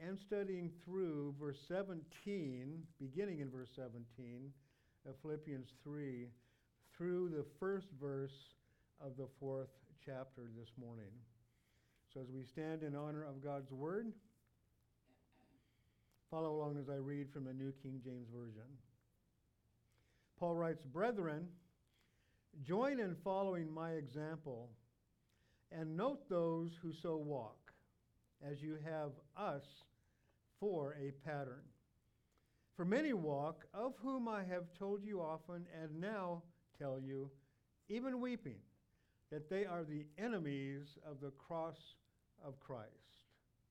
and studying through verse 17, beginning in verse 17 of Philippians 3, through the first verse of the 4th chapter this morning. So as we stand in honor of God's Word, follow along as I read from the New King James Version. Paul writes, "Brethren, join in following my example, and note those who so walk, as you have us for a pattern. For many walk, of whom I have told you often, and now tell you, even weeping, that they are the enemies of the cross of Christ,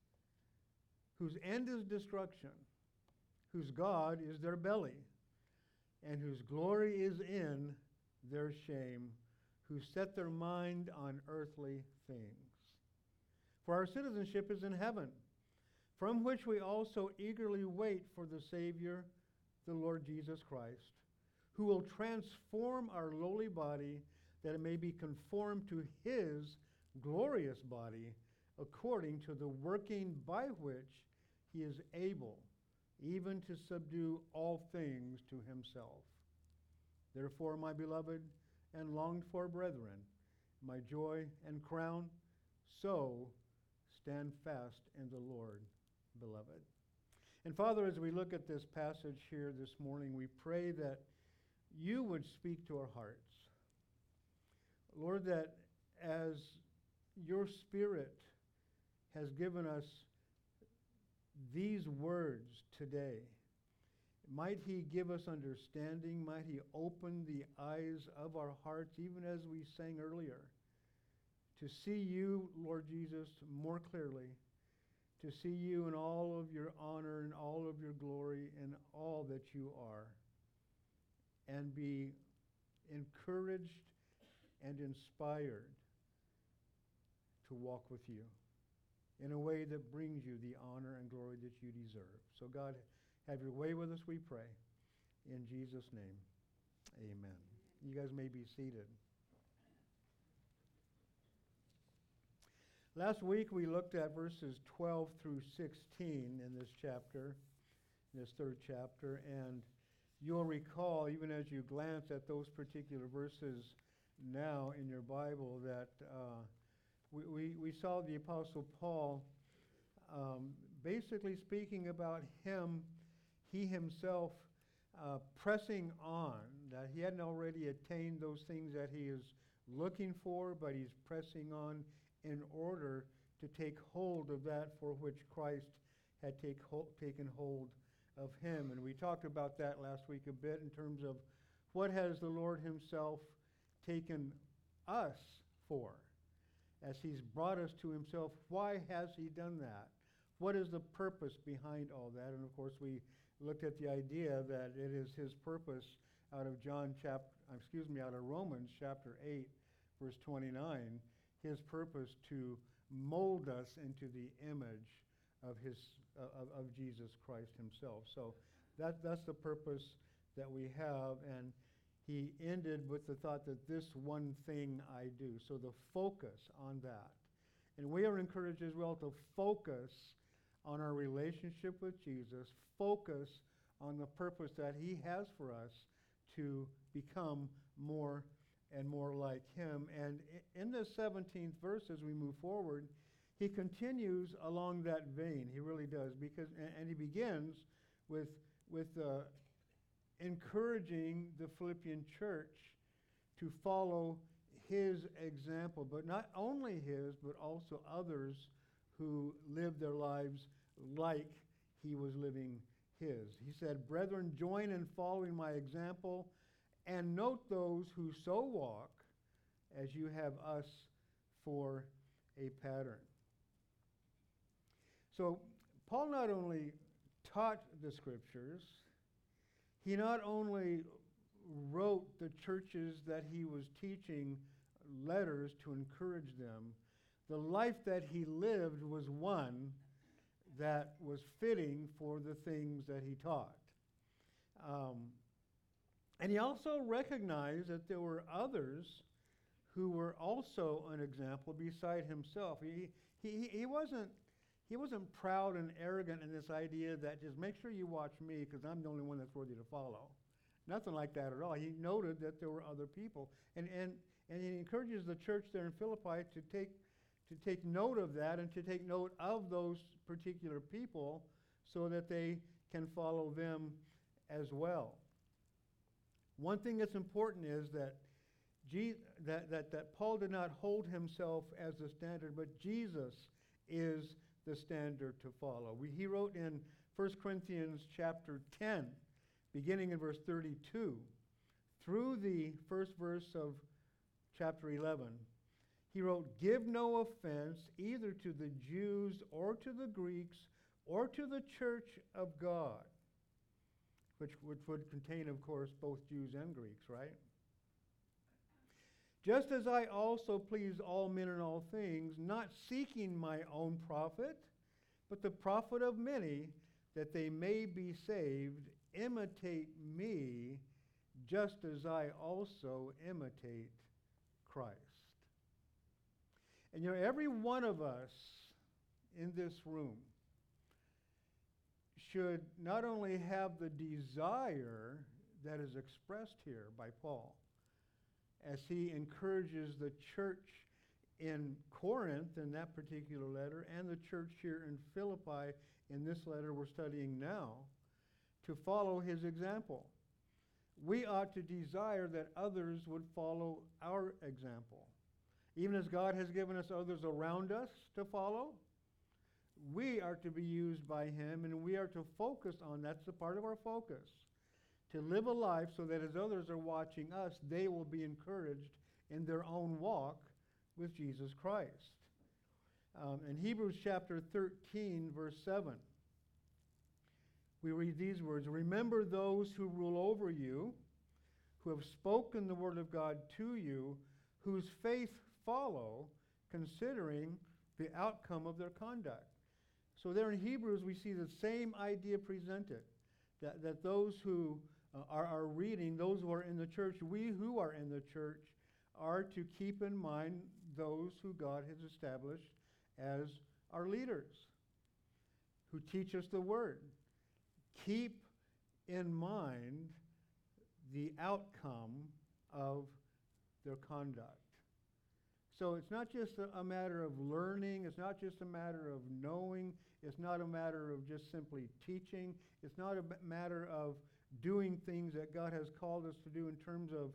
whose end is destruction, whose God is their belly, and whose glory is in their shame, who set their mind on earthly things. For our citizenship is in heaven, from which we also eagerly wait for the Savior, the Lord Jesus Christ, who will transform our lowly body, that it may be conformed to his glorious body, according to the working by which he is able even to subdue all things to himself. Therefore, my beloved and longed for brethren, my joy and crown, so stand fast in the Lord, beloved." And Father, as we look at this passage here this morning, we pray that you would speak to our hearts. Lord, that as your Spirit has given us these words today, might he give us understanding, might he open the eyes of our hearts, even as we sang earlier, to see you, Lord Jesus, more clearly, to see you in all of your honor and all of your glory and all that you are, and be encouraged and inspired to walk with you in a way that brings you the honor and glory that you deserve. So God, have your way with us, we pray. In Jesus' name, amen. You guys may be seated. Last week we looked at verses 12 through 16 in this chapter, in this third chapter, and you'll recall, even as you glance at those particular verses now in your Bible, that we saw the Apostle Paul basically speaking about he himself pressing on, that he hadn't already attained those things that he is looking for, but he's pressing on in order to take hold of that for which Christ had taken hold of him. And we talked about that last week a bit in terms of what has the Lord himself taken us for as he's brought us to himself. Why has he done that? What is the purpose behind all that? And of course we looked at the idea that it is his purpose out of Romans chapter 8 verse 29, his purpose to mold us into the image of Jesus Christ himself. So that's the purpose that we have, and he ended with the thought that this one thing I do. So the focus on that. And we are encouraged as well to focus on our relationship with Jesus, focus on the purpose that he has for us to become more and more like him. And in the 17th verse, as we move forward, he continues along that vein. He really does, and he begins with encouraging the Philippian church to follow his example, but not only his, but also others who lived their lives like he was living his. He said, "Brethren, join in following my example, and note those who so walk, as you have us for a pattern." So Paul not only taught the scriptures, he not only wrote the churches that he was teaching letters to encourage them. The life that he lived was one that was fitting for the things that he taught. And he also recognized that there were others who were also an example beside himself. He wasn't He wasn't proud and arrogant in this idea that just make sure you watch me because I'm the only one that's worthy to follow. Nothing like that at all. He noted that there were other people. And he encourages the church there in Philippi to take note of that and to take note of those particular people so that they can follow them as well. One thing that's important is that that Paul did not hold himself as the standard, but Jesus is the standard to follow. He wrote in 1 Corinthians chapter 10, beginning in verse 32, through the first verse of chapter 11, he wrote, "Give no offense either to the Jews or to the Greeks or to the church of God," which would contain, of course, both Jews and Greeks, right? "Just as I also please all men in all things, not seeking my own profit, but the profit of many, that they may be saved. Imitate me, just as I also imitate Christ." And every one of us in this room should not only have the desire that is expressed here by Paul, as he encourages the church in Corinth in that particular letter, and the church here in Philippi in this letter we're studying now, to follow his example. We ought to desire that others would follow our example. Even as God has given us others around us to follow, we are to be used by him, and we are to focus on, that's the part of our focus, to live a life so that as others are watching us, they will be encouraged in their own walk with Jesus Christ. In Hebrews chapter 13, verse 7, we read these words, "Remember those who rule over you, who have spoken the word of God to you, whose faith follow, considering the outcome of their conduct." So there in Hebrews we see the same idea presented, that those who are reading, those who are in the church, we who are in the church, are to keep in mind those who God has established as our leaders, who teach us the word. Keep in mind the outcome of their conduct. So it's not just a matter of learning, it's not just a matter of knowing, it's not a matter of just simply teaching, it's not a matter of doing things that God has called us to do in terms of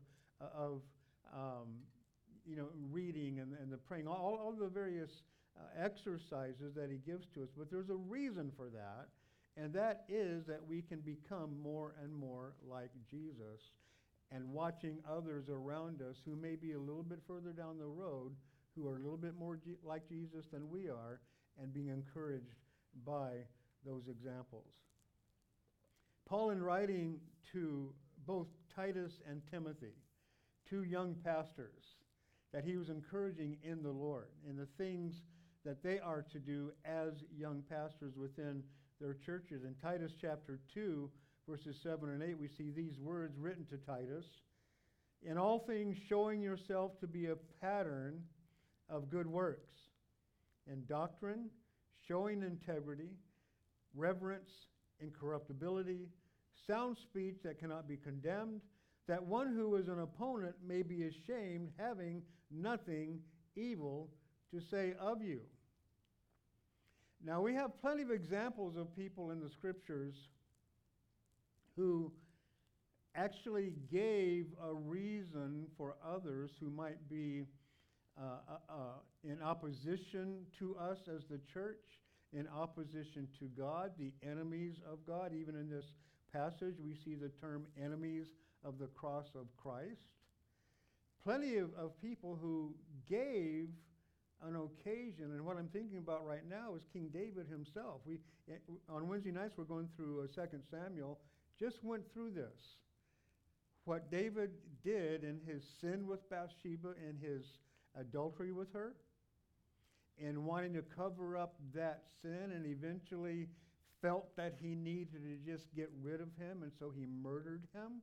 reading and the praying, all the various exercises that he gives to us. But there's a reason for that, and that is that we can become more and more like Jesus, and watching others around us who may be a little bit further down the road, who are a little bit more like Jesus than we are, and being encouraged by those examples. Paul, in writing to both Titus and Timothy, two young pastors that he was encouraging in the Lord, in the things that they are to do as young pastors within their churches. In Titus chapter 2, verses 7 and 8, we see these words written to Titus, "In all things showing yourself to be a pattern of good works, in doctrine, showing integrity, reverence, incorruptibility, sound speech that cannot be condemned, that one who is an opponent may be ashamed, having nothing evil to say of you." Now, we have plenty of examples of people in the Scriptures who actually gave a reason for others who might be in opposition to us as the church, in opposition to God, the enemies of God. Even in this passage, we see the term enemies of the cross of Christ. Plenty of people who gave an occasion, and what I'm thinking about right now is King David himself. On Wednesday nights, we're going through 2 Samuel, just went through this. What David did in his sin with Bathsheba and his adultery with her, and wanting to cover up that sin, and eventually felt that he needed to just get rid of him, and so he murdered him.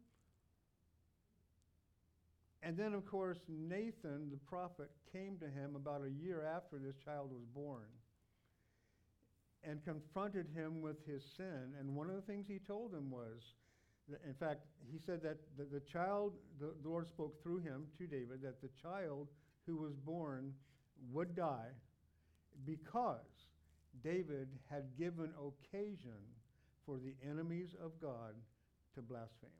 And then, of course, Nathan, the prophet, came to him about a year after this child was born. and confronted him with his sin. And one of the things he told him was, in fact, he said that the child, the Lord spoke through him to David, that the child who was born would die because David had given occasion for the enemies of God to blaspheme.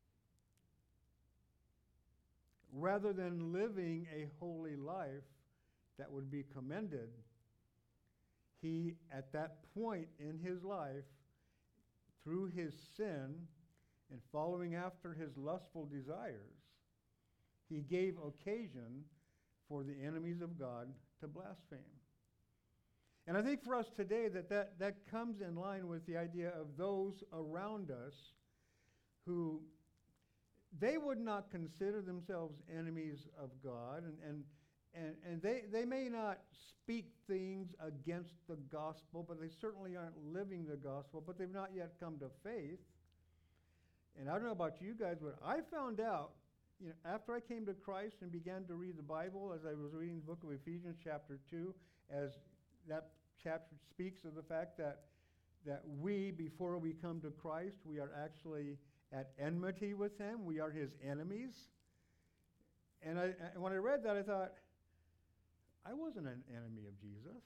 Rather than living a holy life that would be commended, he, at that point in his life, through his sin and following after his lustful desires, he gave occasion for the enemies of God to blaspheme. And I think for us today that comes in line with the idea of those around us who they would not consider themselves enemies of God, and they may not speak things against the gospel, but they certainly aren't living the gospel, but they've not yet come to faith. And I don't know about you guys, but I found out, after I came to Christ and began to read the Bible, as I was reading the book of Ephesians chapter 2, as that chapter speaks of the fact that we, before we come to Christ, we are actually at enmity with him. We are his enemies. And when I read that, I thought, I wasn't an enemy of Jesus.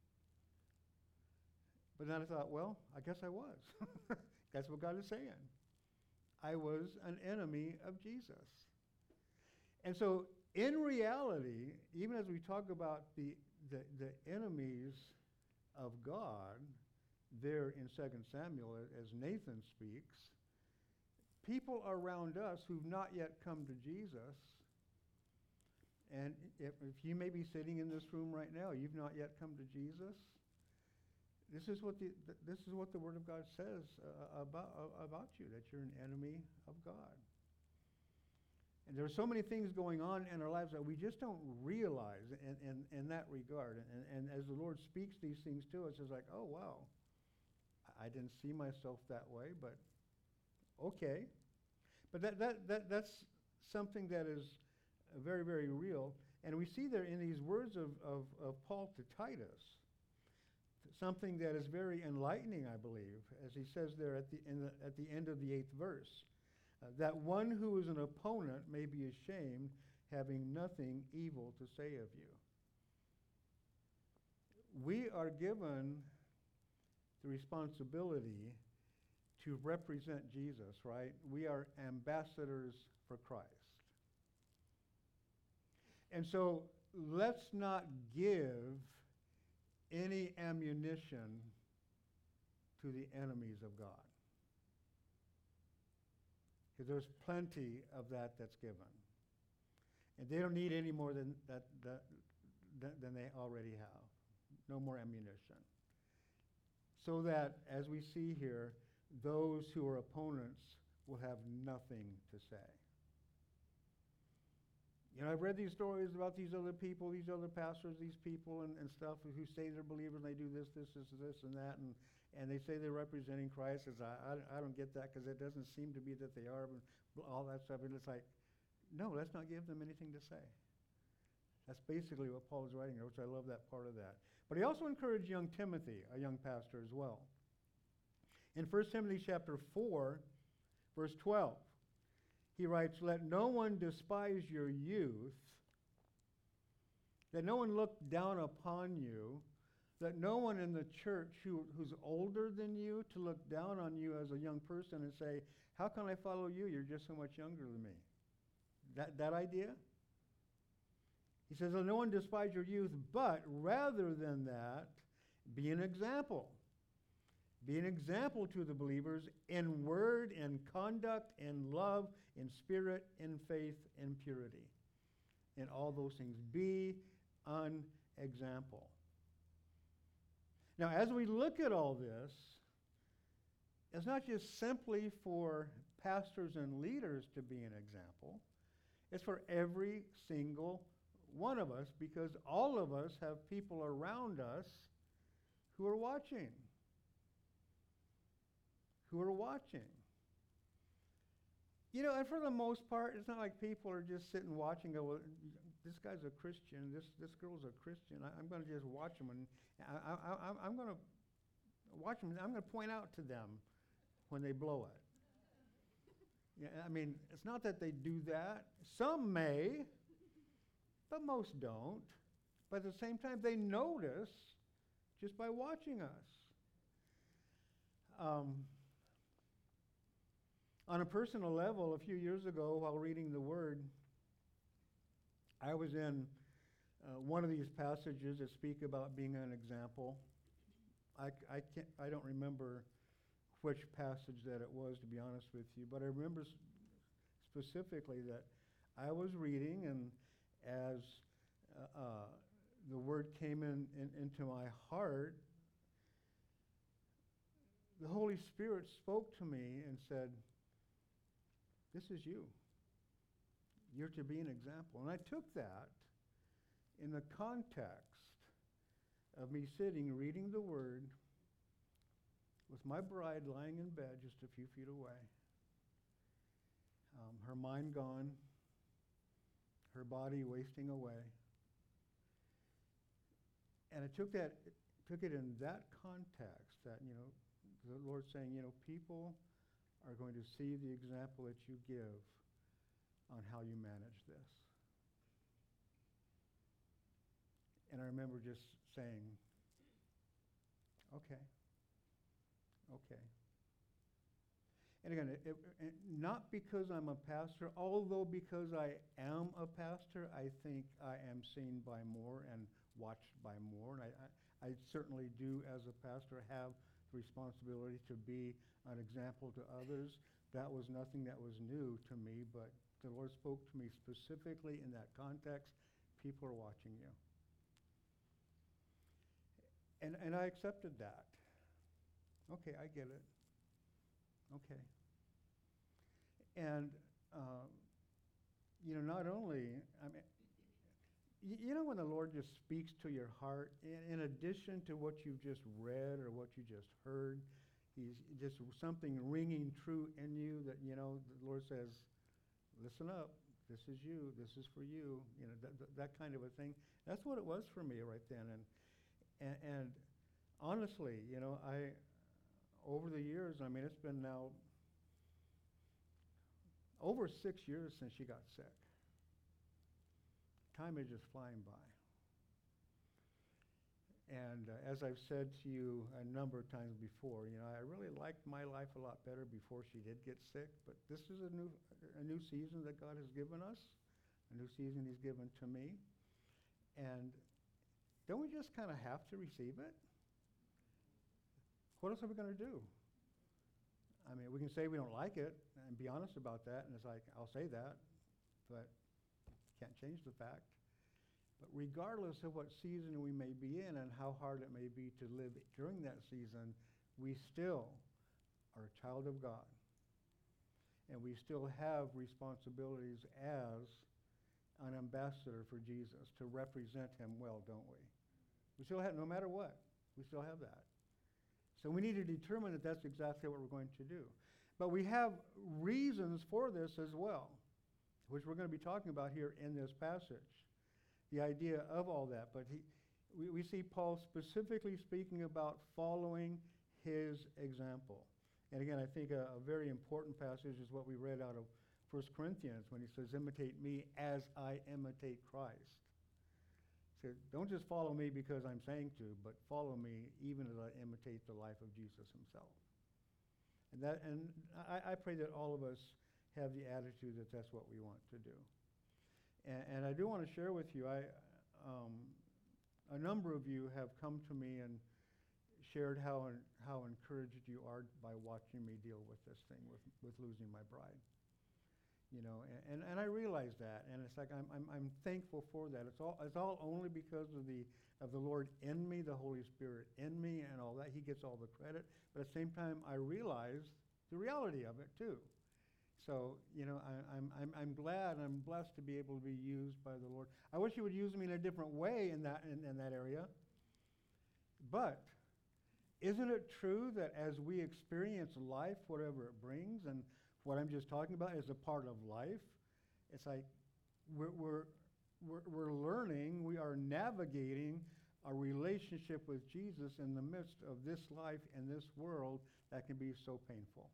But then I thought, well, I guess I was. That's what God is saying. I was an enemy of Jesus. And so, in reality, even as we talk about the enemies of God there in 2 Samuel, as Nathan speaks, people around us who've not yet come to Jesus, and if you may be sitting in this room right now, you've not yet come to Jesus, this is what the Word of God says about you, that you're an enemy of God. And there are so many things going on in our lives that we just don't realize in that regard. And as the Lord speaks these things to us, it's like, oh, wow, I didn't see myself that way, but okay. But that's something that is very, very real. And we see there in these words of Paul to Titus, something that is very enlightening, I believe, as he says there at the end of the 8th verse. That one who is an opponent may be ashamed, having nothing evil to say of you. We are given the responsibility to represent Jesus, right? We are ambassadors for Christ. And so let's not give any ammunition to the enemies of God. Because there's plenty of that's given. And they don't need any more than they already have. No more ammunition. So that, as we see here, those who are opponents will have nothing to say. I've read these stories about these other people, these other pastors, these people and stuff who say they're believers and they do this, and that, and they say they're representing Christ. I don't get that because it doesn't seem to be that they are, and all that stuff. And it's like, no, let's not give them anything to say. That's basically what Paul is writing here, which I love that part of that. But he also encouraged young Timothy, a young pastor as well. In 1 Timothy chapter 4, verse 12, he writes, let no one despise your youth, that no one look down upon you, that no one in the church who's older than you to look down on you as a young person and say, how can I follow you? You're just so much younger than me. That idea? He says, let no one despise your youth, but rather than that, be an example. Be an example to the believers in word, in conduct, in love, in spirit, in faith, in purity. In all those things. Be an example. Now, as we look at all this, it's not just simply for pastors and leaders to be an example. It's for every single one of us, because all of us have people around us who are watching. And for the most part, it's not like people are just sitting watching, go, well, this guy's a Christian, this girl's a Christian. I'm going to just watch them, and I'm going to Watch them. I'm going to point out to them when they blow it. Yeah, I mean, it's not that they do that. Some may, but most don't. But at the same time, they notice just by watching us. On a personal level, a few years ago, while reading the Word, I was in one of these passages that speak about being an example. I don't remember which passage that it was, to be honest with you, but I remember specifically that I was reading, and as the Word came into my heart, the Holy Spirit spoke to me and said, "This is you. You're to be an example." And I took that in the context of me sitting, reading the Word, with my bride lying in bed just a few feet away, her mind gone, her body wasting away. And I took it in that context, that, the Lord saying, people are going to see the example that you give on how you manage this. And I remember just saying, okay. And again, not because I'm a pastor, although because I am a pastor, I think I am seen by more and watched by more. And I certainly do, as a pastor, have the responsibility to be an example to others. That was nothing that was new to me, but the Lord spoke to me specifically in that context. People are watching you. And I accepted that. Okay, I get it. Okay. And, not only, when the Lord just speaks to your heart, in addition to what you've just read or what you just heard, he's just something ringing true in you that, the Lord says, listen up, this is you, this is for you, that kind of a thing. That's what it was for me right then. And honestly, over the years, it's been now over 6 years since she got sick. Time is just flying by. And as I've said to you a number of times before, I really liked my life a lot better before she did get sick, but this is a new season that God has given us, a new season He's given to me. And don't we just kind of have to receive it? What else are we going to do? We can say we don't like it and be honest about that, and it's like, I'll say that, but can't change the fact. But regardless of what season we may be in and how hard it may be to live during that season, we still are a child of God. And we still have responsibilities as an ambassador for Jesus to represent Him well, don't we? We still have, no matter what, we still have that. So we need to determine that that's exactly what we're going to do. But we have reasons for this as well, which we're going to be talking about here in this passage, the idea of all that. But we see Paul specifically speaking about following his example. And again, I think a very important passage is what we read out of 1 Corinthians when he says, imitate me as I imitate Christ. So don't just follow me because I'm saying to, but follow me even as I imitate the life of Jesus Himself. And I pray that all of us have the attitude that that's what we want to do. And I do want to share with you, a number of you have come to me and shared how encouraged you are by watching me deal with this thing, with losing my bride. And I realize that, and it's like I'm thankful for that. It's all only because of the Lord in me, the Holy Spirit in me, and all that. He gets all the credit. But at the same time, I realize the reality of it too. So I'm glad and I'm blessed to be able to be used by the Lord. I wish He would use me in a different way in that area. But isn't it true that as we experience life, whatever it brings, and what I'm just talking about is a part of life, it's like we're learning, we are navigating a relationship with Jesus in the midst of this life and this world that can be so painful.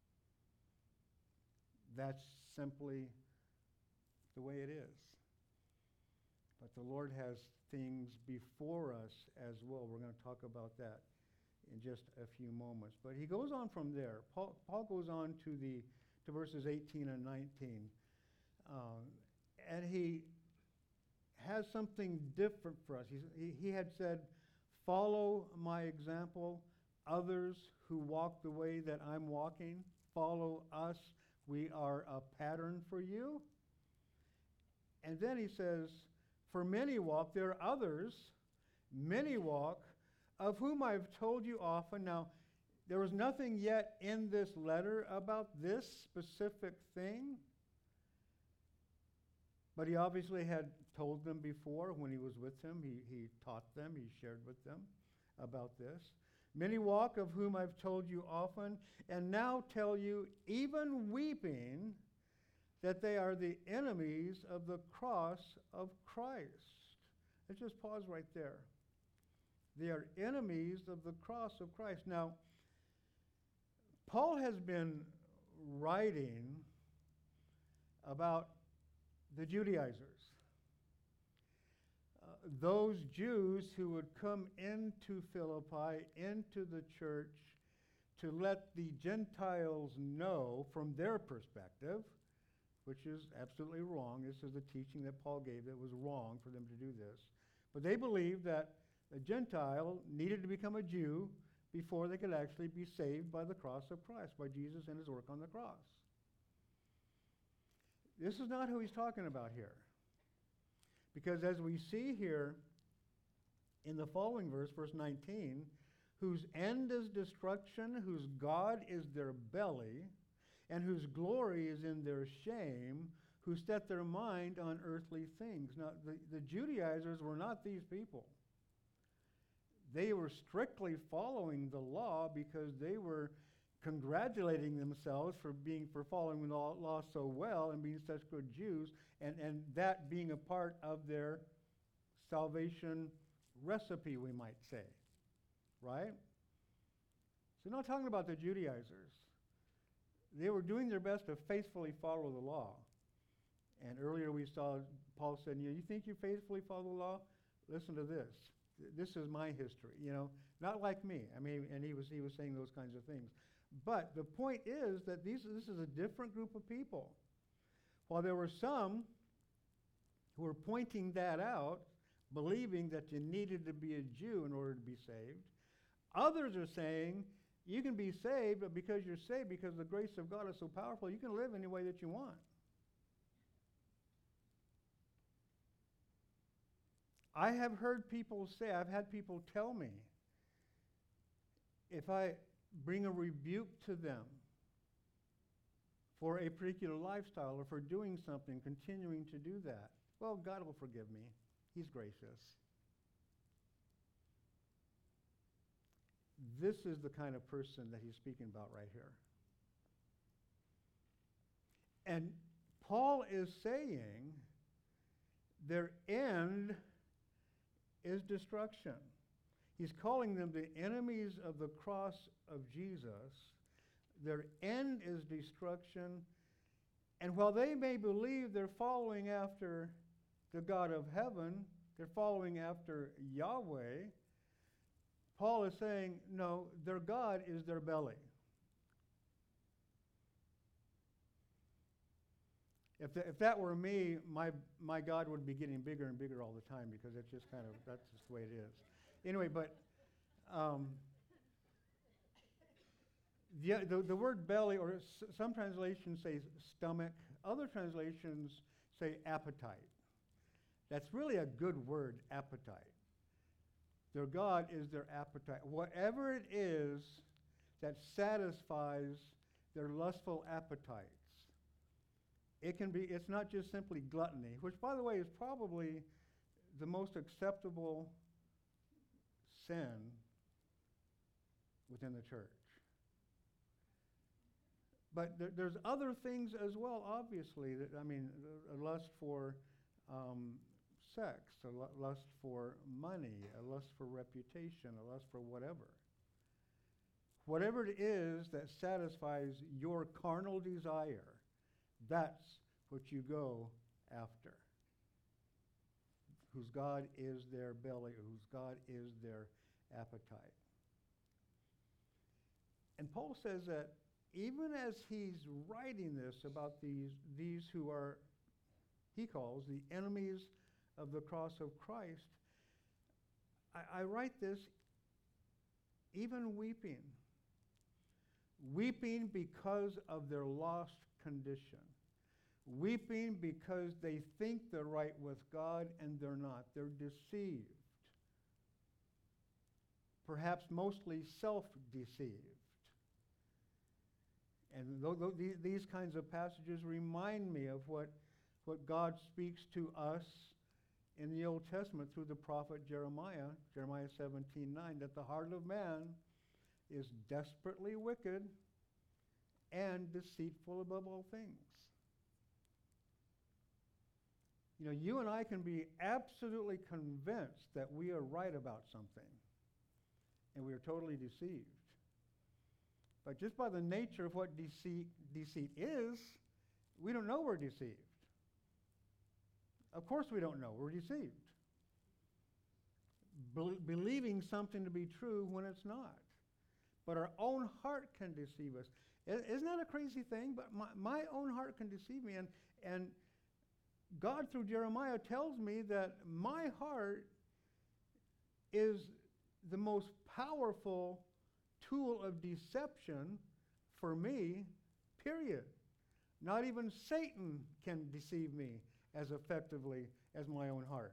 That's simply the way it is. But the Lord has things before us as well. We're going to talk about that in just a few moments. But he goes on from there. Paul goes on to verses 18 and 19. And he has something different for us. He had said, follow my example. Others who walk the way that I'm walking, follow us. We are a pattern for you. And then he says, for many walk, there are others, many walk, of whom I've told you often. Now, there was nothing yet in this letter about this specific thing, but he obviously had told them before when he was with them. He taught them, he shared with them about this. Many walk, of whom I've told you often, and now tell you, even weeping, that they are the enemies of the cross of Christ. Let's just pause right there. They are enemies of the cross of Christ. Now, Paul has been writing about the Judaizers, those Jews who would come into Philippi, into the church, to let the Gentiles know from their perspective, which is absolutely wrong. This is the teaching that Paul gave that was wrong for them to do this. But they believed that a Gentile needed to become a Jew before they could actually be saved by the cross of Christ, by Jesus and his work on the cross. This is not who he's talking about here. Because as we see here in the following verse, verse 19, whose end is destruction, whose God is their belly, and whose glory is in their shame, who set their mind on earthly things. Now, the Judaizers were not these people. They were strictly following the law because they were congratulating themselves for following the law so well and being such good Jews, and that being a part of their salvation recipe, we might say. Right? So not talking about the Judaizers. They were doing their best to faithfully follow the law. And earlier we saw Paul said, you think you faithfully follow the law? Listen to this. This is my history, not like me. I mean, and he was saying those kinds of things. But the point is that this is a different group of people. While there were some who were pointing that out, believing that you needed to be a Jew in order to be saved, others are saying you can be saved, but because you're saved, because the grace of God is so powerful, you can live any way that you want. I have heard people say, I've had people tell me, if I bring a rebuke to them for a particular lifestyle or for doing something, continuing to do that, well, God will forgive me. He's gracious. This is the kind of person that he's speaking about right here. And Paul is saying their end is destruction. He's calling them the enemies of the cross of Jesus. Their end is destruction. And while they may believe they're following after the God of heaven, they're following after Yahweh, Paul is saying, no, their God is their belly. If that were me, my God would be getting bigger and bigger all the time because it's just that's just the way it is. Anyway, but the word belly, or some translations say stomach, other translations say appetite. That's really a good word, appetite. Their God is their appetite. Whatever it is that satisfies their lustful appetites. It's not just simply gluttony, which, by the way, is probably the most acceptable sin within the church. But there's other things as well, obviously. A lust for sex, a lust for money, a lust for reputation, a lust for whatever. Whatever it is that satisfies your carnal desire, that's what you go after. Whose God is their belly, whose God is their appetite. And Paul says that even as he's writing this about these who are, he calls the enemies of the cross of Christ, I write this even weeping. Weeping because of their lost condition. Weeping because they think they're right with God and they're not. They're deceived. Perhaps mostly self-deceived. And these kinds of passages remind me of what God speaks to us in the Old Testament through the prophet Jeremiah, Jeremiah 17:9, that the heart of man is desperately wicked and deceitful above all things. You know, you and I can be absolutely convinced that we are right about something, and we are totally deceived. But just by the nature of what deceit is, we don't know we're deceived. Of course we don't know. We're deceived. Believing something to be true when it's not. But our own heart can deceive us. Isn't that a crazy thing? But my own heart can deceive me. And God, through Jeremiah, tells me that my heart is the most powerful tool of deception for me, period. Not even Satan can deceive me as effectively as my own heart.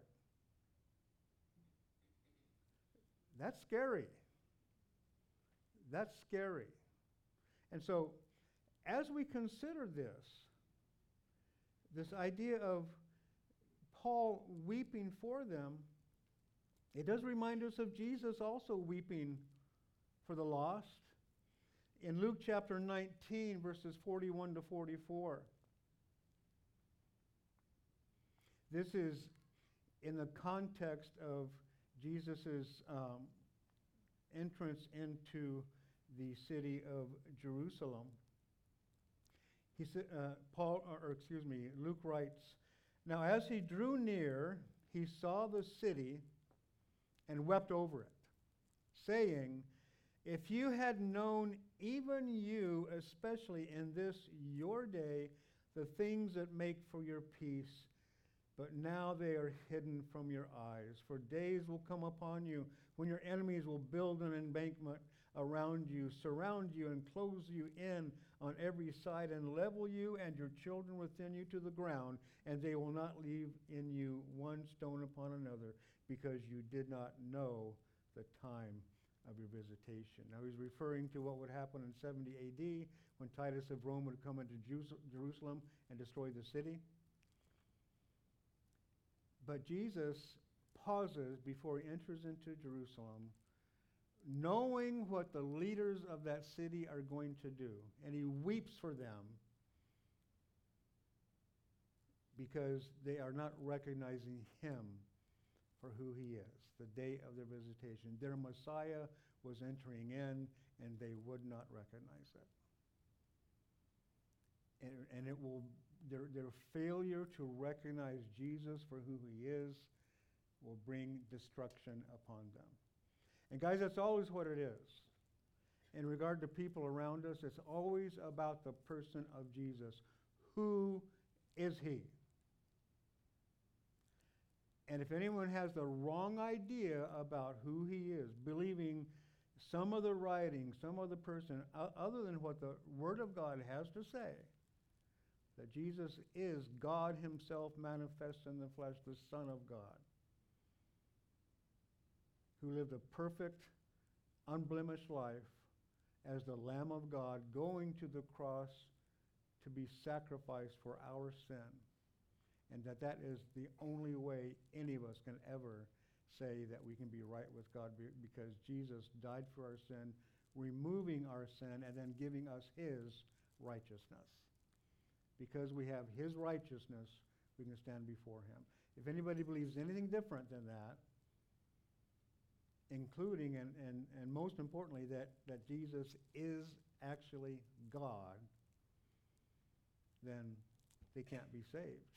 That's scary. That's scary. And so, as we consider this idea of Paul weeping for them, it does remind us of Jesus also weeping for the lost. In Luke chapter 19, verses 41 to 44. This is in the context of Jesus' entrance into the city of Jerusalem. He said, Luke writes, "Now as he drew near, he saw the city and wept over it, saying, 'If you had known, even you, especially in this your day, the things that make for your peace, but now they are hidden from your eyes. For days will come upon you when your enemies will build an embankment around you, surround you, and close you in on every side, and level you and your children within you to the ground, and they will not leave in you one stone upon another, because you did not know the time of your visitation.'" Now he's referring to what would happen in 70 AD when Titus of Rome would come into Jerusalem and destroy the city. But Jesus pauses before he enters into Jerusalem, knowing what the leaders of that city are going to do. And he weeps for them because they are not recognizing him for who he is, the day of their visitation. Their Messiah was entering in, and they would not recognize it. And it will, their failure to recognize Jesus for who he is will bring destruction upon them. And guys, that's always what it is. In regard to people around us, it's always about the person of Jesus. Who is he? And if anyone has the wrong idea about who he is, believing some other writing, some other person, other than what the Word of God has to say, that Jesus is God himself manifest in the flesh, the Son of God, who lived a perfect, unblemished life as the Lamb of God, going to the cross to be sacrificed for our sin, and that is the only way any of us can ever say that we can be right with God, because Jesus died for our sin, removing our sin and then giving us his righteousness. Because we have his righteousness, we can stand before him. If anybody believes anything different than that, including and most importantly that Jesus is actually God, then they can't be saved.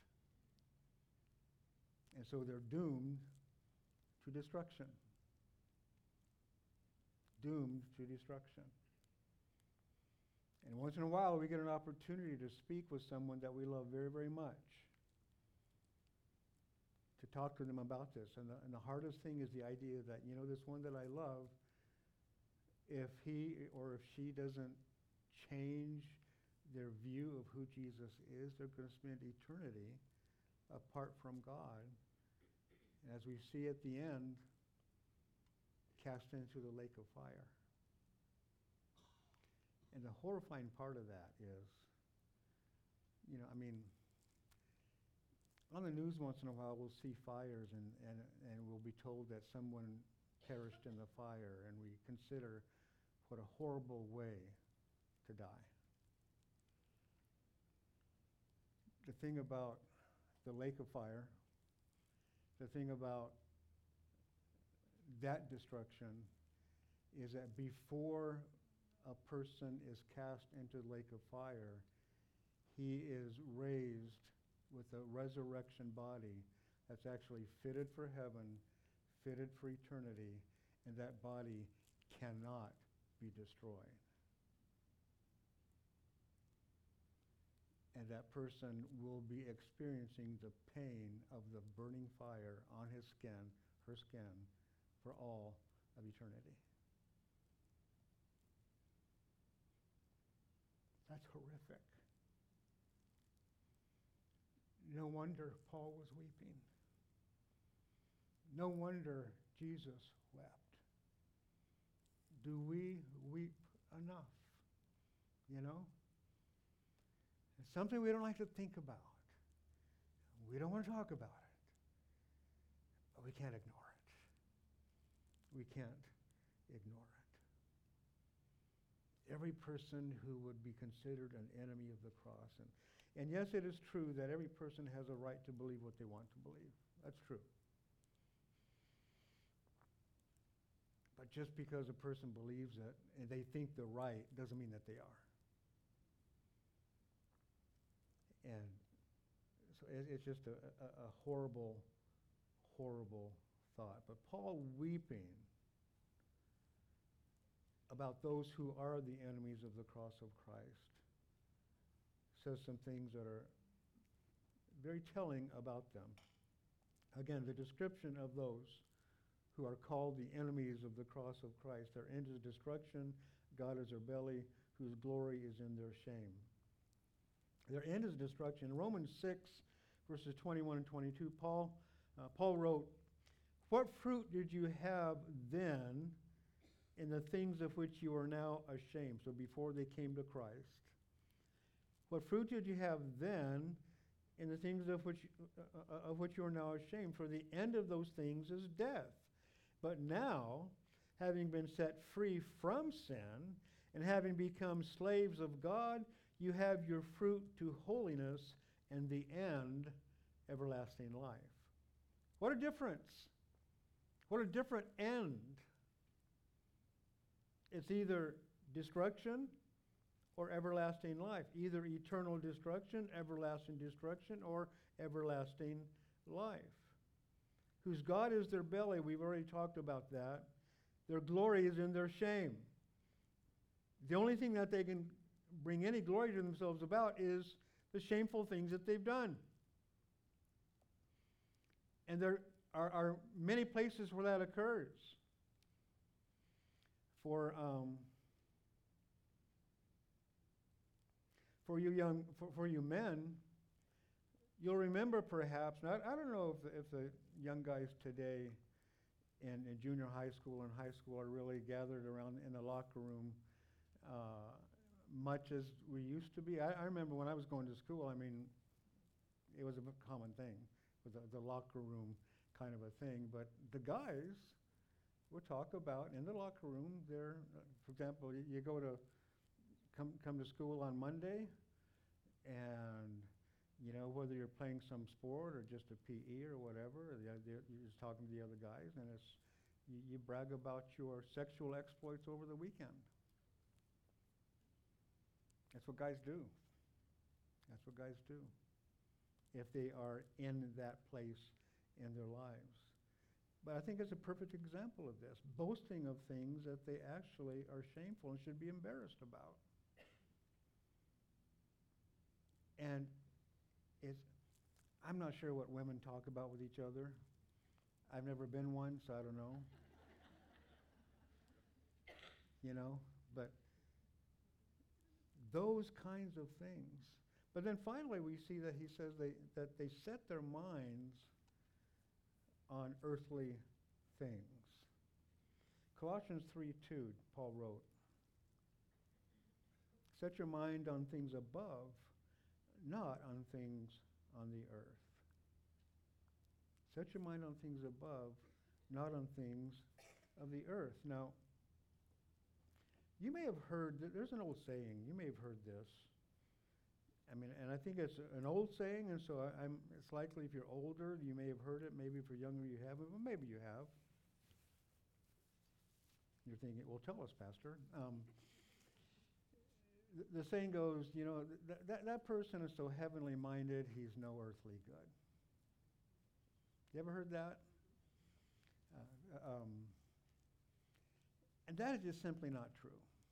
And so they're doomed to destruction. Doomed to destruction. And once in a while, we get an opportunity to speak with someone that we love very, very much, to talk to them about this. And the hardest thing is the idea that, this one that I love, if he or if she doesn't change their view of who Jesus is, they're going to spend eternity apart from God. And as we see at the end, cast into the lake of fire. And the horrifying part of that is, on the news once in a while we'll see fires and we'll be told that someone perished in the fire, and we consider what a horrible way to die. The thing about the lake of fire, the thing about that destruction is that before a person is cast into the lake of fire, he is raised with a resurrection body that's actually fitted for heaven, fitted for eternity, and that body cannot be destroyed. And that person will be experiencing the pain of the burning fire on his skin, her skin, for all of eternity. That's horrific. No wonder Paul was weeping. No wonder Jesus wept. Do we weep enough? It's something we don't like to think about. We don't want to talk about it. But we can't ignore it. We can't ignore it. Every person who would be considered an enemy of the cross. And yes, it is true that every person has a right to believe what they want to believe. That's true. But just because a person believes it and they think they're right doesn't mean that they are. And so it's just a horrible, horrible thought. But Paul weeping about those who are the enemies of the cross of Christ says some things that are very telling about them. Again, the description of those who are called the enemies of the cross of Christ, their end is destruction, God is their belly, whose glory is in their shame. Their end is destruction. In Romans 6, verses 21 and 22, Paul wrote, "What fruit did you have then in the things of which you are now ashamed?" So before they came to Christ. "What fruit did you have then in the things of which you are now ashamed? For the end of those things is death. But now, having been set free from sin and having become slaves of God, you have your fruit to holiness and the end, everlasting life." What a difference. What a different end. It's either destruction or everlasting life. Either eternal destruction, or everlasting life. Whose God is their belly, we've already talked about that. Their glory is in their shame. The only thing that they can bring any glory to themselves about is the shameful things that they've done. And there are many places where that occurs. For you men, you'll remember perhaps, and I don't know if the young guys today in junior high school and high school are really gathered around in the locker room much as we used to be. I remember when I was going to school, it was a common thing, with the locker room kind of a thing. But the guys would talk about in the locker room there, for example, you go to come to school on Monday, and You know, whether you're playing some sport or just a PE or whatever, or you're just talking to the other guys, and you brag about your sexual exploits over the weekend. That's what guys do. That's what guys do if they are in that place in their lives. But I think it's a perfect example of this, boasting of things that they actually are shameful and should be embarrassed about. And I'm not sure what women talk about with each other. I've never been one, so I don't know. You know, but those kinds of things. But then finally we see that he says that they set their minds on earthly things. Colossians 3:2, Paul wrote, "Set your mind on things above, not on things on the earth." Set your mind on things above, not on things of the earth. Now, you may have heard, there's an old saying, you may have heard this. I mean, and I think it's an old saying, and so it's likely if you're older, you may have heard it. Maybe if you're younger, you haven't, but maybe you have. You're thinking, well, tell us, Pastor. The saying goes, you know, that person is so heavenly minded, he's no earthly good. You ever heard that? And that is just simply not true.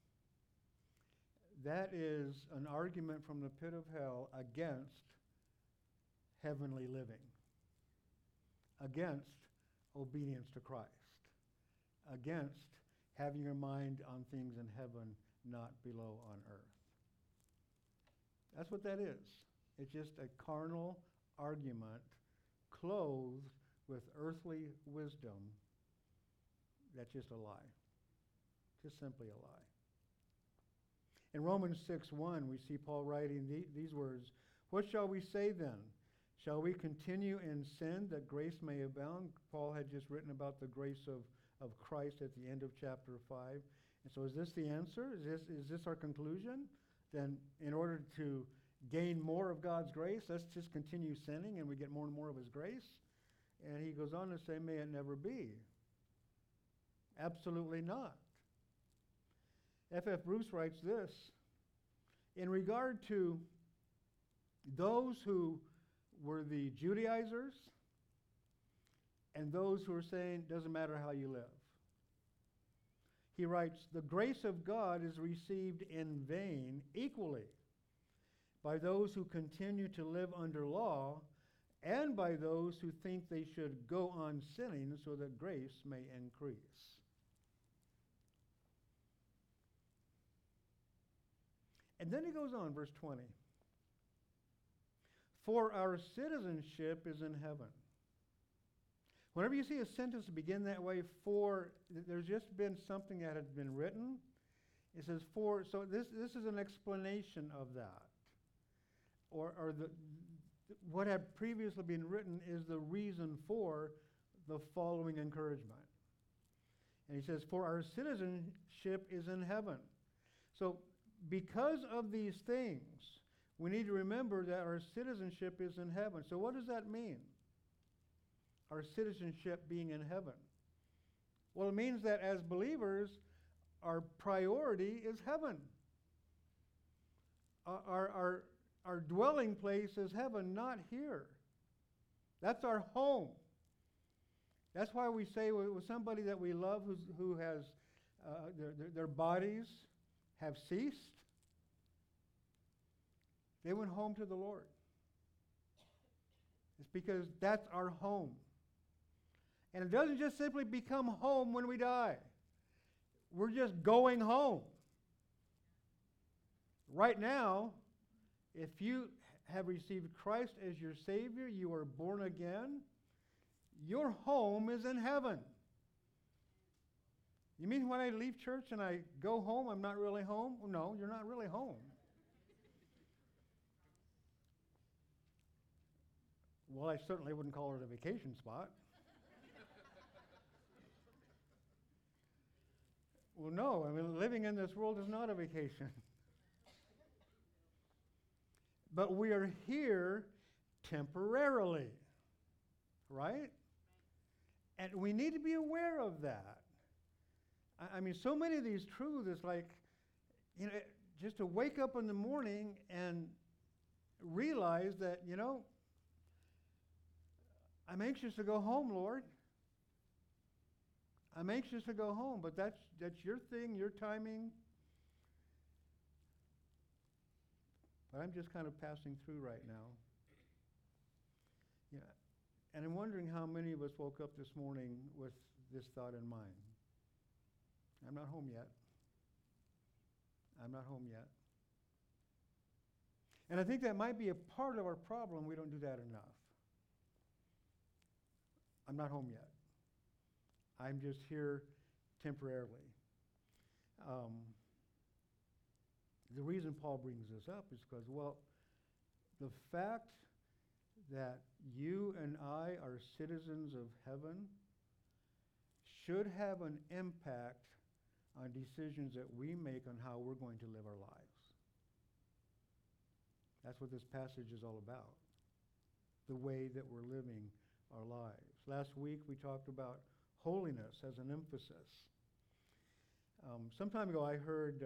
That is an argument from the pit of hell against heavenly living, against obedience to Christ, against having your mind on things in heaven, not below on earth. That's what that is. It's just a carnal argument clothed with earthly wisdom. That's just a lie. Just simply a lie. In Romans 6:1, we see Paul writing these words, "What shall we say then? Shall we continue in sin that grace may abound?" Paul had just written about the grace of Christ at the end of chapter 5. And so is this the answer? Is this our conclusion? Then in order to gain more of God's grace, let's just continue sinning and we get more and more of his grace? And he goes on to say, may it never be. Absolutely not. F.F. Bruce writes this, in regard to those who were the Judaizers and those who are saying, doesn't matter how you live. He writes, the grace of God is received in vain equally by those who continue to live under law and by those who think they should go on sinning so that grace may increase. And then he goes on, verse 20. For our citizenship is in heaven. Whenever you see a sentence begin that way, for, there's just been something that had been written. It says for, so this is an explanation of that. Or what had previously been written is the reason for the following encouragement. And he says, for our citizenship is in heaven. So because of these things, we need to remember that our citizenship is in heaven. So what does that mean? Our citizenship being in heaven. Well, it means that as believers, our priority is heaven. Our dwelling place is heaven, not here. That's our home. That's why we say with somebody that we love who has their bodies have ceased, they went home to the Lord. It's because that's our home. And it doesn't just simply become home when we die. We're just going home. Right now, if you have received Christ as your Savior, you are born again, your home is in heaven. You mean when I leave church and I go home, I'm not really home? No, you're not really home. Well, I certainly wouldn't call it a vacation spot. Well, no, I mean, living in this world is not a vacation. But we are here temporarily, right? And we need to be aware of that. I mean, so many of these truths, it's like, just to wake up in the morning and realize that, I'm anxious to go home, Lord. I'm anxious to go home, but that's your thing, your timing. But I'm just kind of passing through right now. And I'm wondering how many of us woke up this morning with this thought in mind. I'm not home yet. I'm not home yet. And I think that might be a part of our problem. We don't do that enough. I'm not home yet. I'm just here temporarily. The reason Paul brings this up is because, the fact that you and I are citizens of heaven should have an impact on decisions that we make on how we're going to live our lives. That's what this passage is all about, the way that we're living our lives. Last week we talked about holiness as an emphasis. Some time ago I heard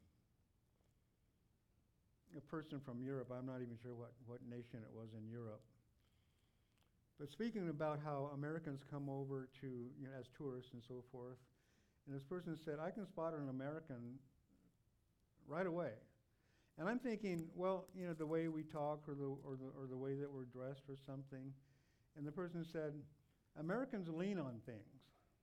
a person from Europe, I'm not even sure what nation it was in Europe, but speaking about how Americans come over to, as tourists and so forth, and this person said, I can spot an American right away. And I'm thinking, the way we talk or the way that we're dressed or something. And the person said, Americans lean on things.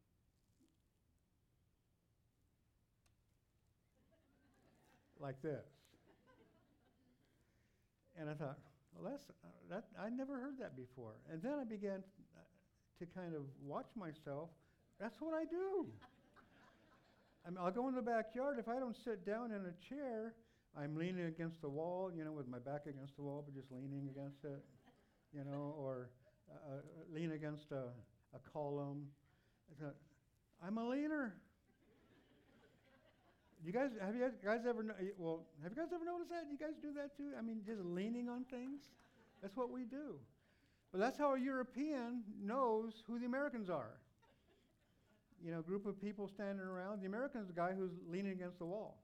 Like this. And I thought, I never heard that before. And then I began to kind of watch myself. That's what I do. I'll go in the backyard. If I don't sit down in a chair, I'm leaning against the wall, with my back against the wall, but just leaning against it, or lean against a column. I'm a leaner. Have you guys ever noticed that? You guys do that too? I mean, just leaning on things? That's what we do. But that's how a European knows who the Americans are. A group of people standing around. The American's the guy who's leaning against the wall.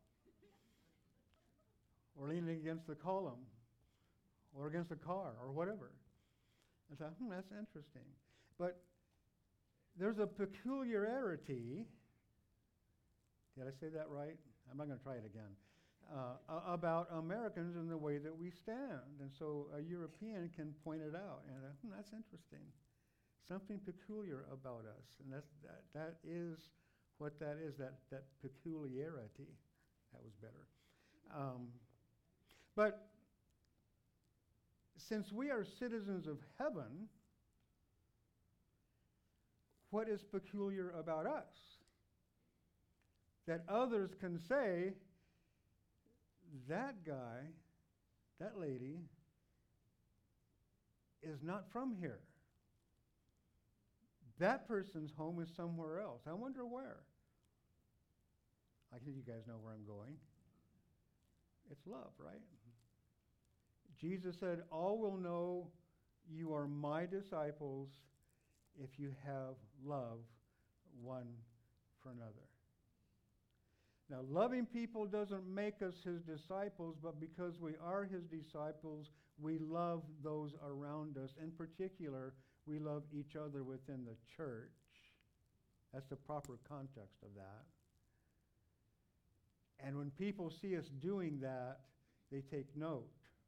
Or leaning against the column. Or against a car, or whatever. I thought, that's interesting. But there's a peculiarity. Did I say that right? I'm not going to try it again. About Americans and the way that we stand. And so a European can point it out. And that's interesting. Something peculiar about us. And that is what that is, that peculiarity. That was better. But since we are citizens of heaven, what is peculiar about us? That others can say, that guy, that lady, is not from here. That person's home is somewhere else. I wonder where. I think you guys know where I'm going. It's love, right? Jesus said, all will know you are my disciples if you have love one for another. Now, loving people doesn't make us his disciples, but because we are his disciples, we love those around us. In particular, we love each other within the church. That's the proper context of that. And when people see us doing that, they take note.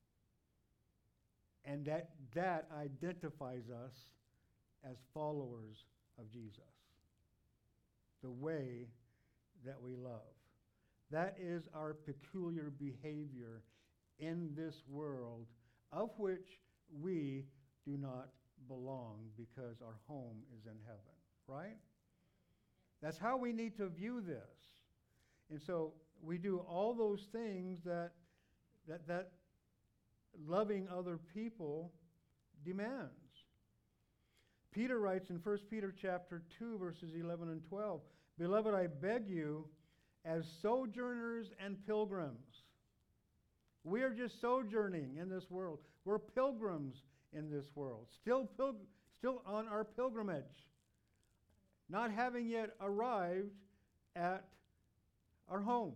And that identifies us as followers of Jesus. The way that we love. That is our peculiar behavior in this world, of which we do not belong because our home is in heaven, right? That's how we need to view this. And so we do all those things that loving other people demands. Peter writes in 1 Peter chapter 2, verses 11 and 12, Beloved, I beg you, as sojourners and pilgrims. We are just sojourning in this world. We're pilgrims in this world, still on our pilgrimage, not having yet arrived at our home.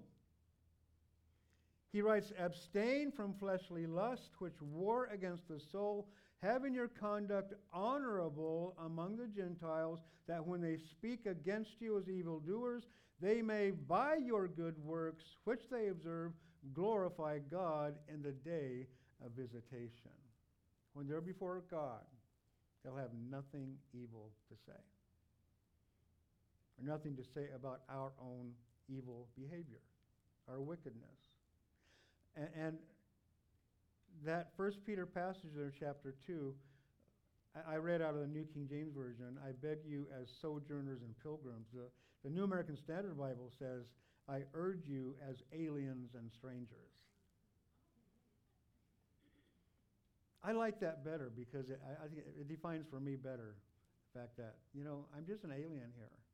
He writes, abstain from fleshly lust, which war against the soul, having your conduct honorable among the Gentiles, that when they speak against you as evildoers, they may, by your good works, which they observe, glorify God in the day of visitation. When they're before God, they'll have nothing evil to say, or nothing to say about our own evil behavior, our wickedness. And that 1 Peter passage there, chapter 2, I read out of the New King James Version, I beg you as sojourners and pilgrims. The New American Standard Bible says, I urge you as aliens and strangers. I like that better because I think it defines for me better the fact that, I'm just an alien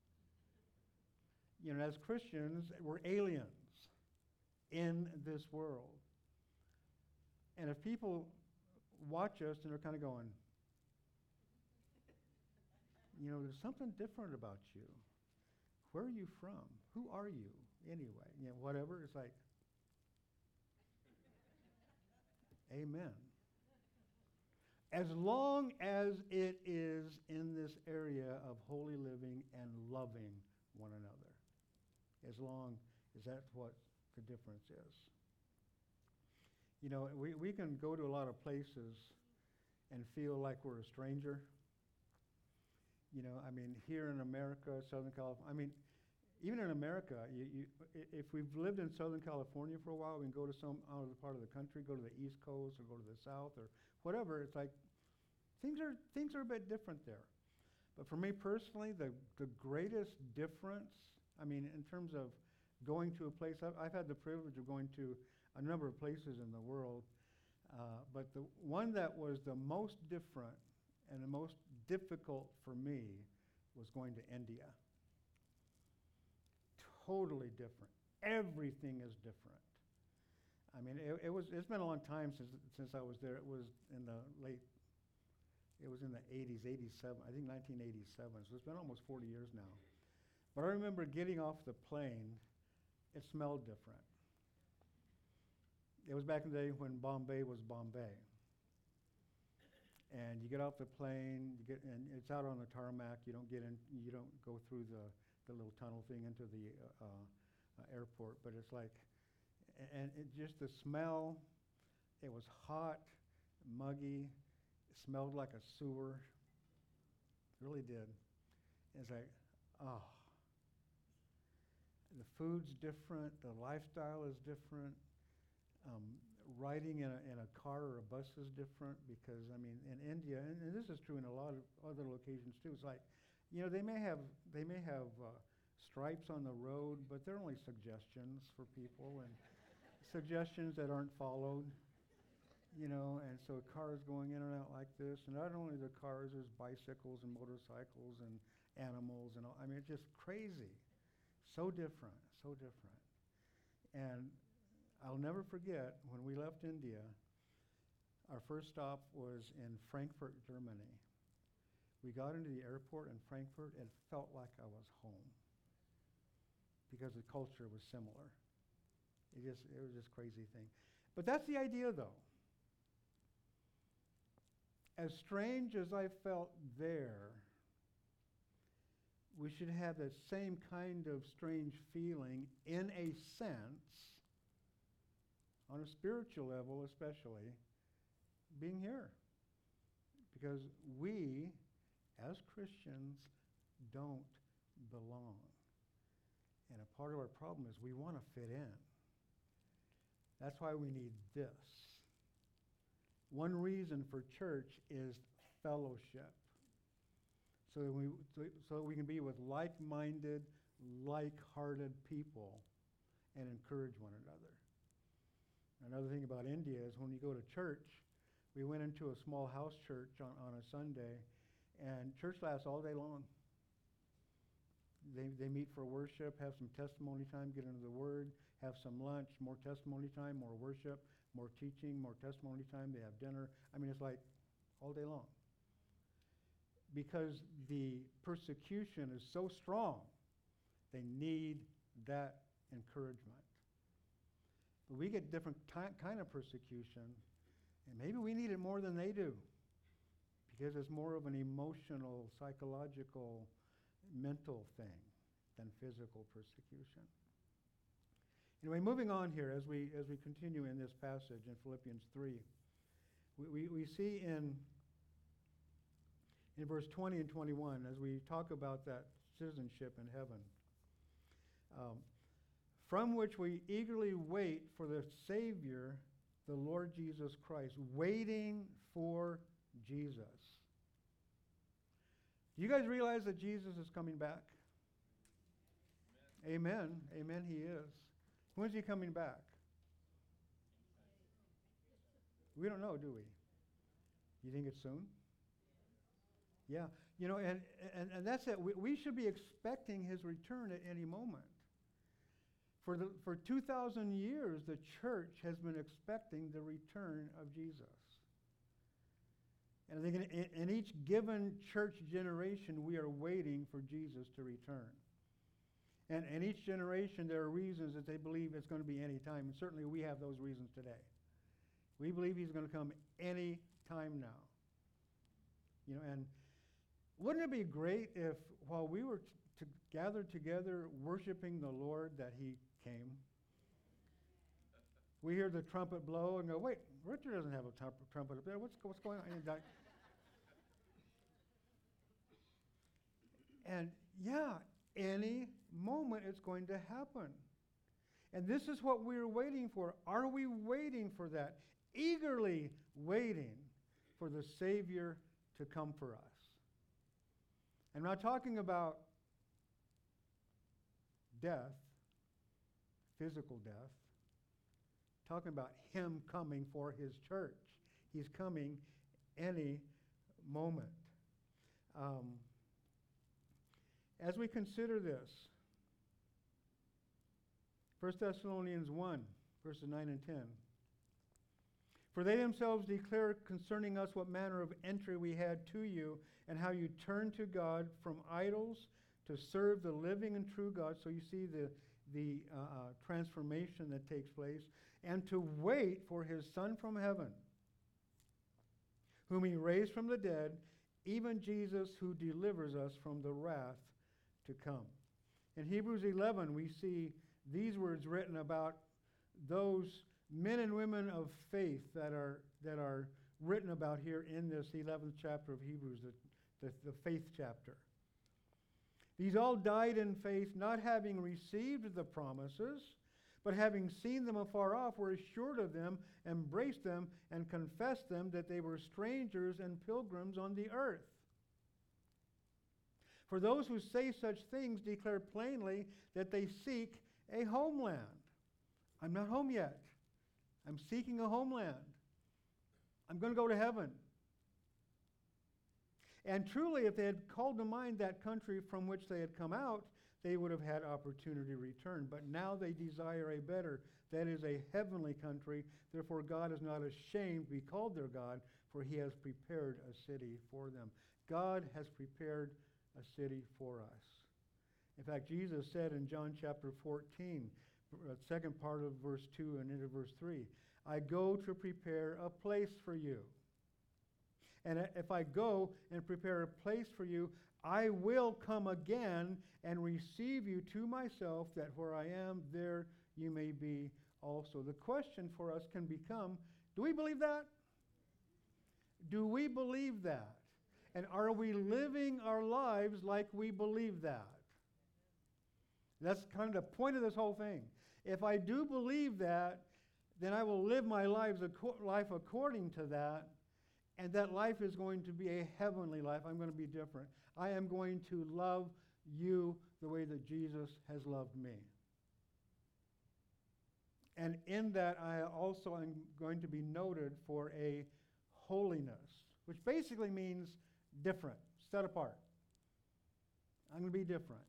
here. As Christians, we're aliens in this world. And if people watch us and they're kind of going, there's something different about you. Where are you from? Who are you anyway? Whatever. It's like, amen. As long as it is in this area of holy living and loving one another. As long as that's what the difference is. We can go to a lot of places and feel like we're a stranger. Here in America, Southern California, even in America, if we've lived in Southern California for a while, we can go to some other part of the country, go to the East Coast or go to the South or whatever. It's like things are a bit different there. But for me personally, the greatest difference, in terms of going to a place, I've had the privilege of going to a number of places in the world, but the one that was the most different and the most difficult for me was going to India. Totally different. Everything is different. It's been a long time since I was there. It was in the 80s, 87, I think 1987, so it's been almost 40 years now. But I remember getting off the plane, it smelled different. It was back in the day when Bombay was Bombay. And you get off the plane, and it's out on the tarmac. You don't go through the little tunnel thing into the airport. But it's like, and just the smell. It was hot, muggy. It smelled like a sewer. It really did. It's like, oh. The food's different. The lifestyle is different. Riding in a car or a bus is different because, in India, and this is true in a lot of other locations too, it's like, they may have stripes on the road, but they're only suggestions for people and suggestions that aren't followed, and so cars going in and out like this, and not only the cars, there's bicycles and motorcycles and animals and all. It's just crazy. So different. And I'll never forget when we left India, our first stop was in Frankfurt, Germany. We got into the airport in Frankfurt and it felt like I was home because the culture was similar. It was just a crazy thing. But that's the idea, though. As strange as I felt there, we should have that same kind of strange feeling, in a sense, on a spiritual level especially, being here. Because we, as Christians, don't belong. And a part of our problem is we want to fit in. That's why we need this. One reason for church is fellowship. So that we can be with like-minded, like-hearted people and encourage one another. Another thing about India is when you go to church, we went into a small house church on a Sunday, and church lasts all day long. They meet for worship, have some testimony time, get into the Word, have some lunch, more testimony time, more worship, more teaching, more testimony time. They have dinner. It's like all day long. Because the persecution is so strong, they need that encouragement. But we get different kind of persecution, and maybe we need it more than they do, because it's more of an emotional, psychological, mental thing than physical persecution. Anyway, moving on here as we continue in this passage in Philippians 3, we see in verse 20 and 21, as we talk about that citizenship in heaven, from which we eagerly wait for the Savior, the Lord Jesus Christ, waiting for Jesus. Do you guys realize that Jesus is coming back? Amen. Amen, he is. When's he coming back? We don't know, do we? You think it's soon? Yeah. You know, and that's it. We should be expecting his return at any moment. For 2,000 years, the church has been expecting the return of Jesus. And I think in each given church generation, we are waiting for Jesus to return. And in each generation, there are reasons that they believe it's going to be any time. And certainly we have those reasons today. We believe he's going to come any time now. You know, and wouldn't it be great if while we were gathered together worshiping the Lord that he came? We hear the trumpet blow and go, wait, Richard doesn't have a trumpet up there. What's going on? And yeah, any moment it's going to happen. And this is what we're waiting for. Are we waiting for that? Eagerly waiting for the Savior to come for us. I'm not talking about death, physical death. I'm talking about him coming for his church. He's coming any moment. As we consider this, 1 Thessalonians 1, verses 9 and 10. For they themselves declare concerning us what manner of entry we had to you, and how you turned to God from idols to serve the living and true God. So you see the transformation that takes place, and to wait for his Son from heaven, whom he raised from the dead, even Jesus who delivers us from the wrath to come. In Hebrews 11, we see these words written about those men and women of faith that are written about here in this 11th chapter of Hebrews, the faith chapter. These all died in faith, not having received the promises, but having seen them afar off, were assured of them, embraced them, and confessed them that they were strangers and pilgrims on the earth. For those who say such things declare plainly that they seek a homeland. I'm not home yet. I'm seeking a homeland. I'm going to go to heaven. And truly, if they had called to mind that country from which they had come out, they would have had opportunity to return. But now they desire a better, that is a heavenly country. Therefore, God is not ashamed to be called their God, for he has prepared a city for them. God has prepared a city for us. In fact, Jesus said in John chapter 14, second part of verse 2 and into verse 3, I go to prepare a place for you. And if I go and prepare a place for you, I will come again and receive you to myself, that where I am, there you may be also. The question for us can become, do we believe that? Do we believe that? And are we living our lives like we believe that? That's kind of the point of this whole thing. If I do believe that, then I will live my life according to that, and that life is going to be a heavenly life. I'm going to be different. I am going to love you the way that Jesus has loved me. And in that, I also am going to be noted for a holiness, which basically means different, set apart. I'm going to be different.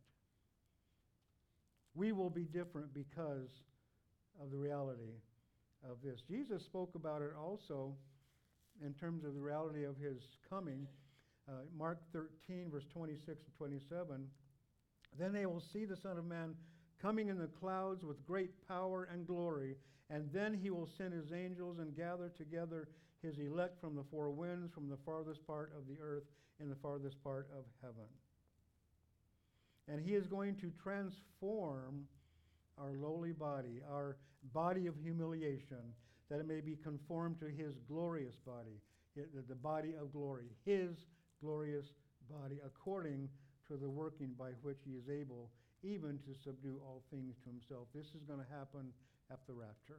We will be different because of the reality of this. Jesus spoke about it also in terms of the reality of his coming. Mark 13, verse 26 to 27. Then they will see the Son of Man coming in the clouds with great power and glory, and then he will send his angels and gather together his elect from the four winds, from the farthest part of the earth and the farthest part of heaven. And he is going to transform our lowly body, our body of humiliation, that it may be conformed to his glorious body, the body of glory, his glorious body, according to the working by which he is able even to subdue all things to himself. This is going to happen at the rapture.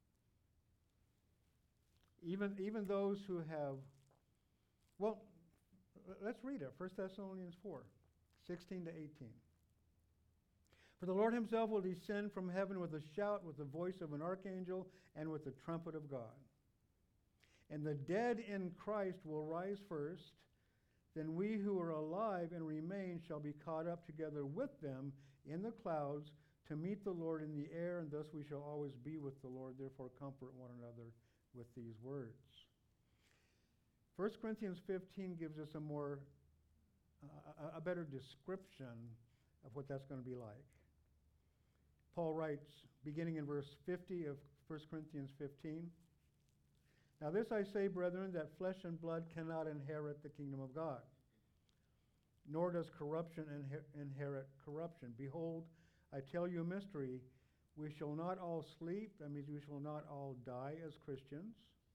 Even those who have, well, let's read it. 1 Thessalonians 4, 16 to 18. For the Lord himself will descend from heaven with a shout, with the voice of an archangel, and with the trumpet of God. And the dead in Christ will rise first. Then we who are alive and remain shall be caught up together with them in the clouds to meet the Lord in the air, and thus we shall always be with the Lord. Therefore comfort one another with these words. 1 Corinthians 15 gives us a better description of what that's going to be like. Paul writes, beginning in verse 50 of 1 Corinthians 15, Now this I say, brethren, that flesh and blood cannot inherit the kingdom of God, nor does corruption inherit corruption. Behold, I tell you a mystery. We shall not all sleep, that means we shall not all die as Christians,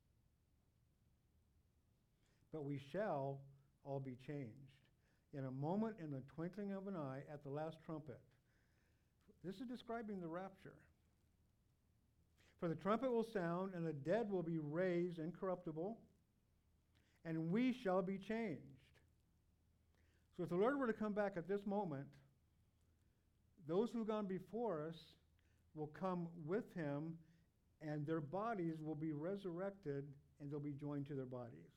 but we shall all be changed. In a moment, in the twinkling of an eye, at the last trumpet. This is describing the rapture. For the trumpet will sound, and the dead will be raised incorruptible, and we shall be changed. So if the Lord were to come back at this moment, those who've gone before us will come with him, and their bodies will be resurrected, and they'll be joined to their bodies.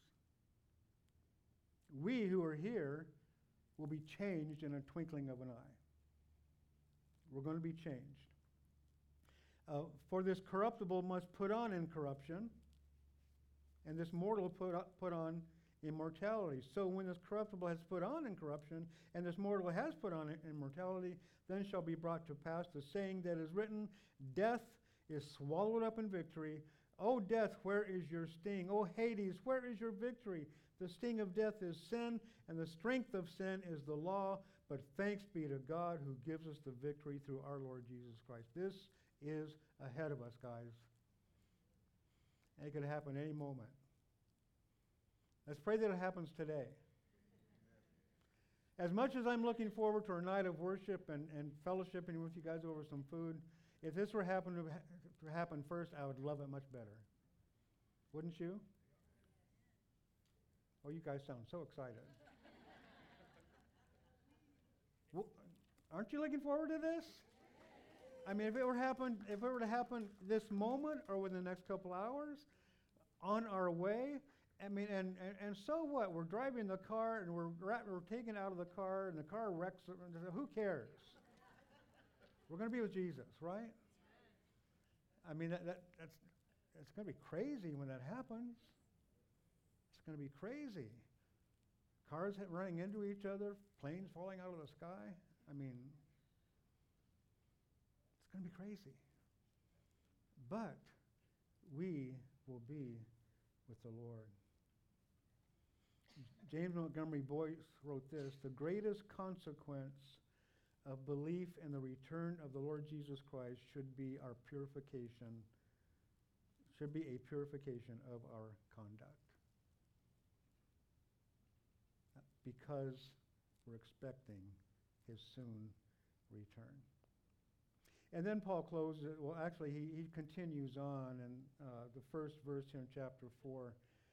We who are here will be changed in a twinkling of an eye. We're going to be changed. For this corruptible must put on incorruption, and this mortal put on immortality. So when this corruptible has put on incorruption, and this mortal has put on immortality, then shall be brought to pass the saying that is written, Death is swallowed up in victory. O death, where is your sting? O Hades, where is your victory? The sting of death is sin, and the strength of sin is the law. But thanks be to God who gives us the victory through our Lord Jesus Christ. This is ahead of us, guys. And it could happen any moment. Let's pray that it happens today. As much as I'm looking forward to our night of worship and fellowshipping with you guys over some food, if this were to happen first, I would love it much better. Wouldn't you? Oh, you guys sound so excited. Well, aren't you looking forward to this? I mean, if it were to happen this moment or within the next couple hours, on our way, I mean, and so what? We're driving the car and we're taken out of the car and the car wrecks. Who cares? We're going to be with Jesus, right? I mean, that's going to be crazy when that happens. It's going to be crazy. Cars running into each other, planes falling out of the sky. I mean, it's going to be crazy. But we will be with the Lord. James Montgomery Boyce wrote this: the greatest consequence of belief in the return of the Lord Jesus Christ should be a purification of our conduct. Because we're expecting his soon return. And then Paul closes it. Well, actually, he continues on, and the first verse here in chapter 4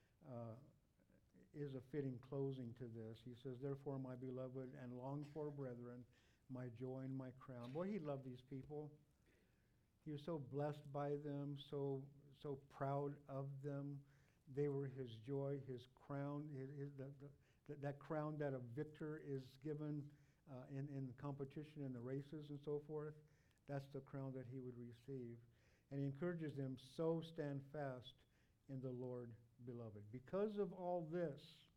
is a fitting closing to this. He says, Therefore, my beloved and longed for brethren, my joy and my crown. Boy, he loved these people. He was so blessed by them, so proud of them. They were his joy, his crown, that crown that a victor is given in competition in the races and so forth. That's the crown that he would receive. And he encourages them, so stand fast in the Lord, beloved. Because of all this,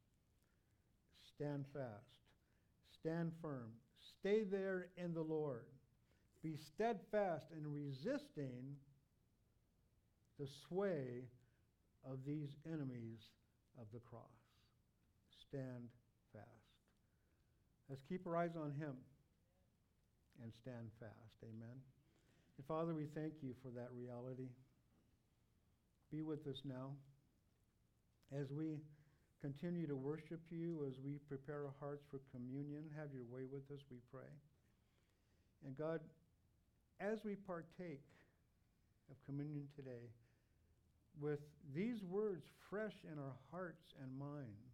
stand fast, stand firm, stay there in the Lord. Be steadfast in resisting the sway of these enemies of the cross. Stand fast. Let's keep our eyes on him and stand fast. Amen. And Father, we thank you for that reality. Be with us now as we continue to worship you, as we prepare our hearts for communion. Have your way with us, we pray. And God, as we partake of communion today, with these words fresh in our hearts and minds,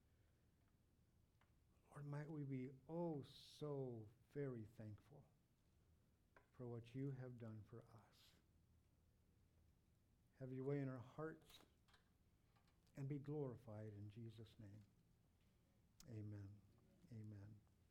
Lord, might we be oh so very thankful for what you have done for us. Have your way in our hearts and be glorified in Jesus' name. Amen. Amen.